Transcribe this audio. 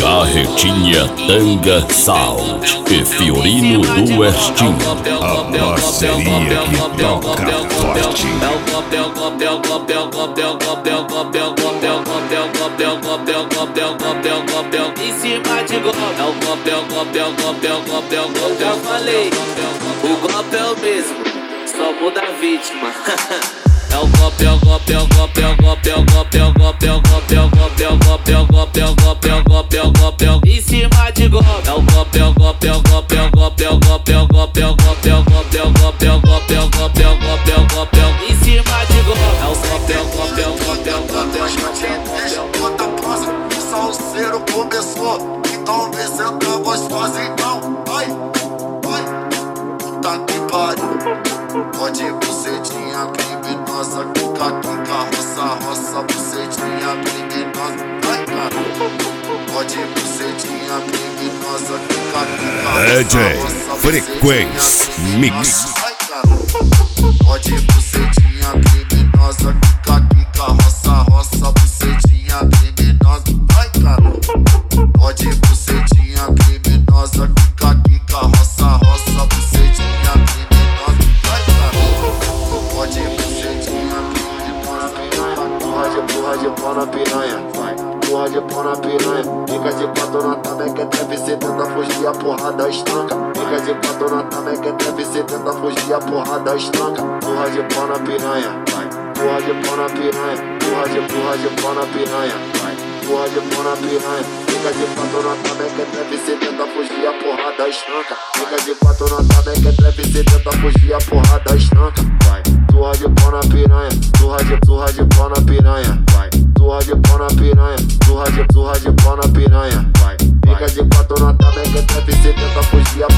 Carretinha Tanga Sound e Fiorino do Westinho. A parceria que toca forte. Em cima de golpe, eu já falei, o golpe é o mesmo, só muda a vítima. É o golpe, é o golpe, é o golpe, é o golpe, é o golpe, é o golpe, é o golpe, é o golpe, é o golpe, é o golpe, é o golpe, é o golpe, é o golpe, é o em cima de golpe. É o golpe, é o golpe, é o golpe, é o golpe, é o golpe, é o golpe, é o golpe, é o golpe, é o golpe, é o golpe, é o golpe, é o golpe, é o golpe, é o em cima de golpe. É o golpe, é o golpe, é o golpe, é o golpe, é o golpe, é o golpe. Outra próxima, o salseiro começou. Então vem sentar gostosa, então vai, vai. Puta que pariu. Pode bucetinha criminosa, quica, quica, roça, roça, bucetinha criminosa. Vai, cara. Pode bucetinha criminosa, quica, quica, DJ roça, roça, Frequência Mix. vai, cara. Pode bucetinha criminosa, quica, quica, roça, roça, bucetinha criminosa. Vai, cara. Pode bucetinha criminosa, quica, quica, roça, roça, bucetinha criminosa. Vai, cara. Pode bucetinha criminosa. Porra de pau na piranha, vai. Porra de pau na piranha. Fica de quatro na tabeca, deve ser tenta fugir, a porrada estanca. Fica de quatro na tabeca, deve ser tenta fugir, a porrada estanca. Porra de pau na piranha, vai. Porra de pau na piranha. Porra de pau na piranha, vai. Porra de pau na piranha. Fica de quatro na tabeca, deve ser tenta fugir, a porrada estanca. Fica de quatro na tabeca, deve ser tenta fugir, a porrada estanca, vai. Surra de pau na piranha, surra de pau na piranha, vai. Surra de pau na piranha, surra de pau na piranha, vai. Fica de quatro na tabeca, deve ser tenta fugir, a